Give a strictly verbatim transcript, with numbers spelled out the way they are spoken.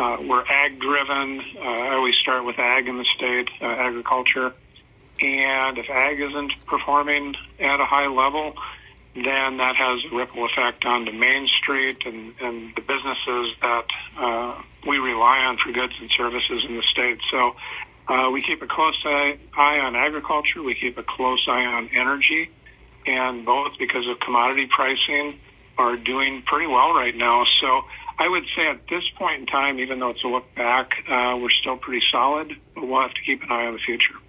Uh, we're ag-driven. Uh, I always start with ag in the state, uh, agriculture. And if ag isn't performing at a high level, then that has a ripple effect on the Main Street and, and the businesses that uh, we rely on for goods and services in the state. So uh, we keep a close eye, eye on agriculture. We keep a close eye on energy. And both, because of commodity pricing, are doing pretty well right now. So I would say at this point in time, even though it's a look back, uh, we're still pretty solid, but we'll have to keep an eye on the future.